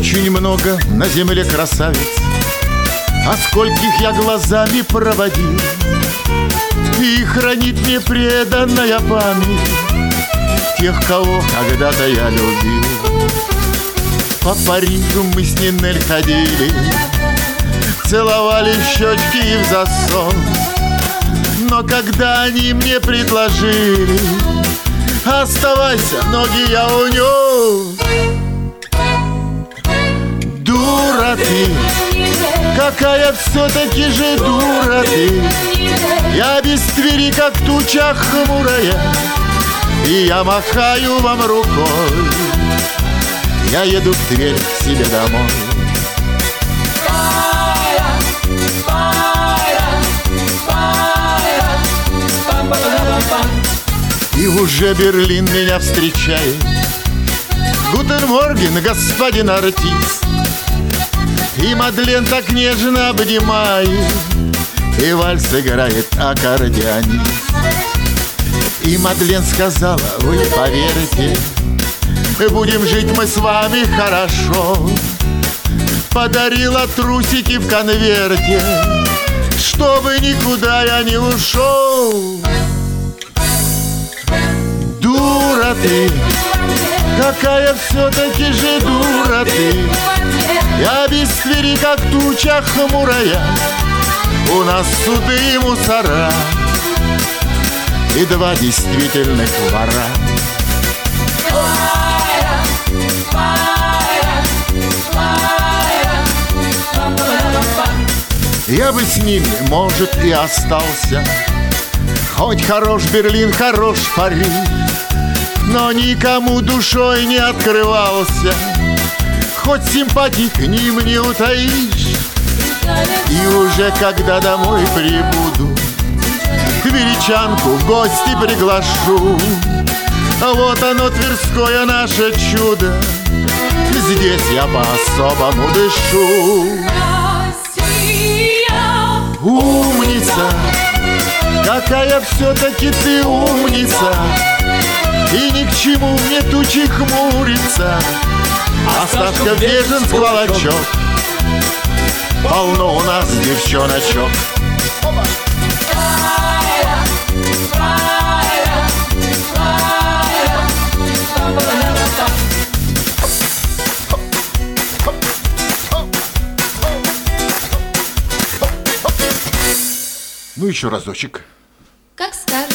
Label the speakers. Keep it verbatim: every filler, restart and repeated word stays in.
Speaker 1: Очень много на земле красавиц, а скольких я глазами проводил, и хранит мне преданная память тех, кого когда-то я любил. По Парижу мы с Нинель ходили, целовали щечки и в засос. Но когда они мне предложили: оставайся, ноги я унес. Дура ты, какая все-таки же дура ты. Я без Твери, как туча хмурая, и я махаю вам рукой. Я еду в Тверь к себе домой. И уже Берлин меня встречает. Гутен морген, господин артист. И Мадлен так нежно обнимает, и вальс играет аккордеонист. И Мадлен сказала: вы поверите, будем жить мы с вами хорошо. Подарила трусики в конверте, чтобы никуда я не ушел. Дура ты, какая все-таки же дура ты. Я без Твери, как туча хмурая. У нас суды и мусора, и два действительных вора. Я бы с ними, может, и остался, хоть хорош Берлин, хорош Париж, но никому душой не открывался, хоть симпатии к ним не утаишь. И уже когда домой прибуду, тверичанку в гости приглашу. Вот оно, Тверское наше чудо, здесь я по-особому дышу. Умница, какая все-таки ты умница, и ни к чему мне тучи хмуриться. Осташка бежен с клочок, полно у нас девчоночок. Ну еще разочек.
Speaker 2: Как скажешь.